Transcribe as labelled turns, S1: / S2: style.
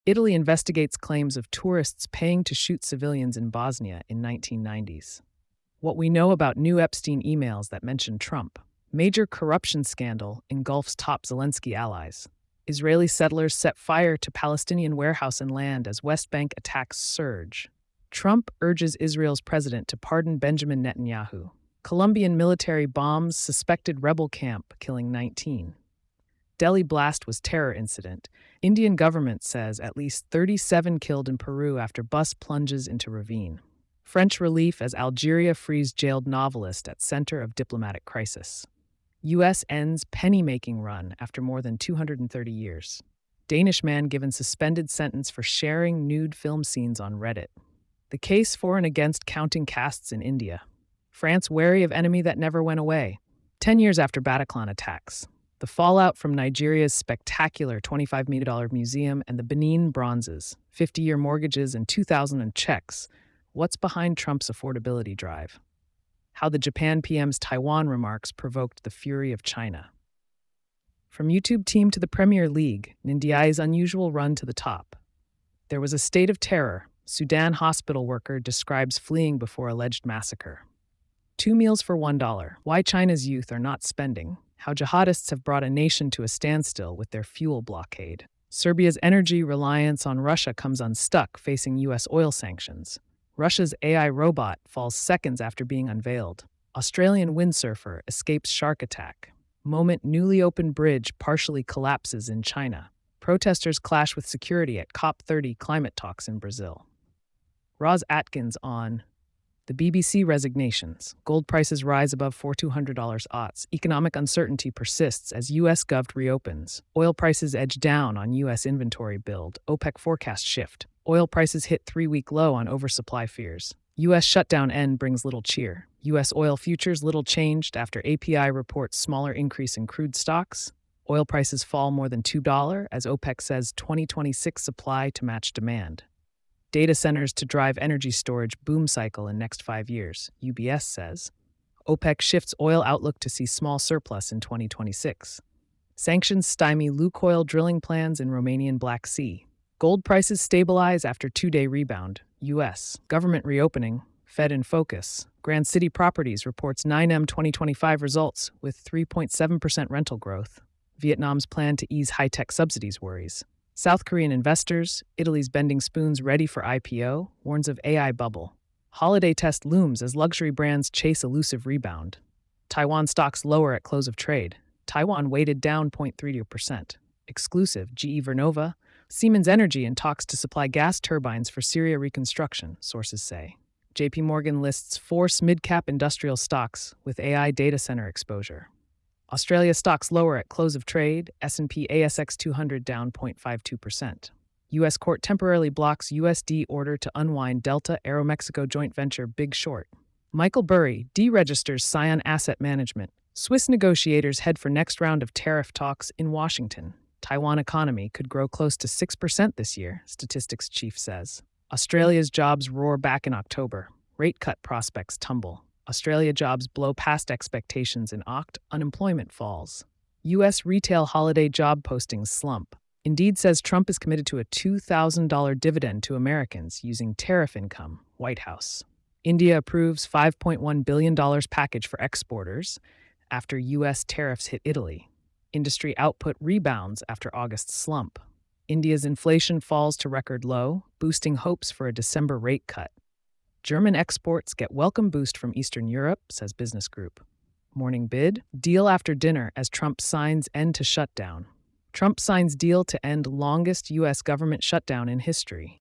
S1: Italy investigates claims of tourists paying to shoot civilians in Bosnia in 1990s. What we know about new Epstein emails that mention Trump. Major corruption scandal engulfs top Zelensky allies. Israeli settlers set fire to Palestinian warehouse and land as West Bank attacks surge. Trump urges Israel's president to pardon Benjamin Netanyahu. Colombian military bombs suspected rebel camp, killing 19. Delhi blast was terror incident. Indian government says at least 37 killed in Peru after bus plunges into ravine. French relief as Algeria frees jailed novelist at center of diplomatic crisis. U.S. ends penny-making run after more than 230 years. Danish man given suspended sentence for sharing nude film scenes on Reddit. The case for and against counting castes in India. France wary of enemy that never went away. 10 years after Bataclan attacks. The fallout from Nigeria's spectacular $25 million museum and the Benin bronzes, 50-year mortgages and 2,000 checks. What's behind Trump's affordability drive? How the Japan PM's Taiwan remarks provoked the fury of China. From YouTube team to the Premier League, Ndiaye's unusual run to the top. There was a state of terror. Sudan hospital worker describes fleeing before alleged massacre. 2 meals for $1. Why China's youth are not spending. How jihadists have brought a nation to a standstill with their fuel blockade. Serbia's energy reliance on Russia comes unstuck, facing U.S. oil sanctions. Russia's AI robot falls seconds after being unveiled. Australian windsurfer escapes shark attack. Moment newly opened bridge partially collapses in China. Protesters clash with security at COP30 climate talks in Brazil. Roz Atkins on the BBC resignations. Gold prices rise above $4,200 odds. Economic uncertainty persists as U.S. Gov reopens. Oil prices edge down on U.S. inventory build. OPEC forecast shift. Oil prices hit 3-week low on oversupply fears. U.S. shutdown end brings little cheer. U.S. oil futures little changed after API reports smaller increase in crude stocks. Oil prices fall more than $2 as OPEC says 2026 supply to match demand. Data centers to drive energy storage boom cycle in next 5 years, UBS says. OPEC shifts oil outlook to see small surplus in 2026. Sanctions stymie Lukoil drilling plans in Romanian Black Sea. Gold prices stabilize after 2-day rebound. U.S. government reopening. Fed in focus. Grand City Properties reports 9M 2025 results with 3.7% rental growth. Vietnam's plan to ease high-tech subsidies worries. South Korean investors, Italy's bending spoons ready for IPO, warns of AI bubble. Holiday test looms as luxury brands chase elusive rebound. Taiwan stocks lower at close of trade. Taiwan weighted down 0.32%. Exclusive, GE Vernova. Siemens Energy in talks to supply gas turbines for Syria reconstruction, sources say. JP Morgan lists 4 mid-cap industrial stocks with AI data center exposure. Australia stocks lower at close of trade, S&P ASX 200 down 0.52%. U.S. court temporarily blocks USD order to unwind Delta Aeromexico joint venture Big Short. Michael Burry deregisters Scion Asset Management. Swiss negotiators head for next round of tariff talks in Washington. Taiwan economy could grow close to 6% this year, statistics chief says. Australia's jobs roar back in October. Rate cut prospects tumble. Australia jobs blow past expectations in Oct, unemployment falls. U.S. retail holiday job postings slump. Indeed says Trump is committed to a $2,000 dividend to Americans using tariff income, White House. India approves $5.1 billion package for exporters after U.S. tariffs hit Italy. Industry output rebounds after August slump. India's inflation falls to record low, boosting hopes for a December rate cut. German exports get welcome boost from Eastern Europe, says Business Group. Morning bid, deal after dinner as Trump signs end to shutdown. Trump signs deal to end longest U.S. government shutdown in history.